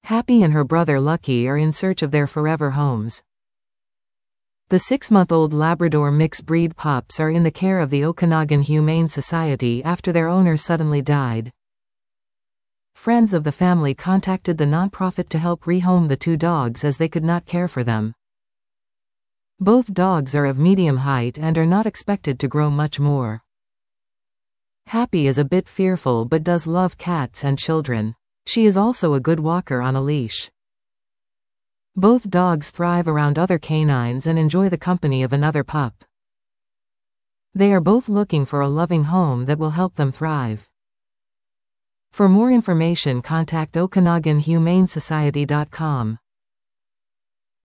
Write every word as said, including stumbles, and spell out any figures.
Happy and her brother Lucky are in search of their forever homes. The six-month-old Labrador mixed-breed pups are in the care of the Okanagan Humane Society after their owner suddenly died. Friends of the family contacted the nonprofit to help rehome the two dogs as they could not care for them. Both dogs are of medium height and are not expected to grow much more. Happy is a bit fearful but does love cats and children. She is also a good walker on a leash. Both dogs thrive around other canines and enjoy the company of another pup. They are both looking for a loving home that will help them thrive. For more information, contact Okanagan Humane Society dot com.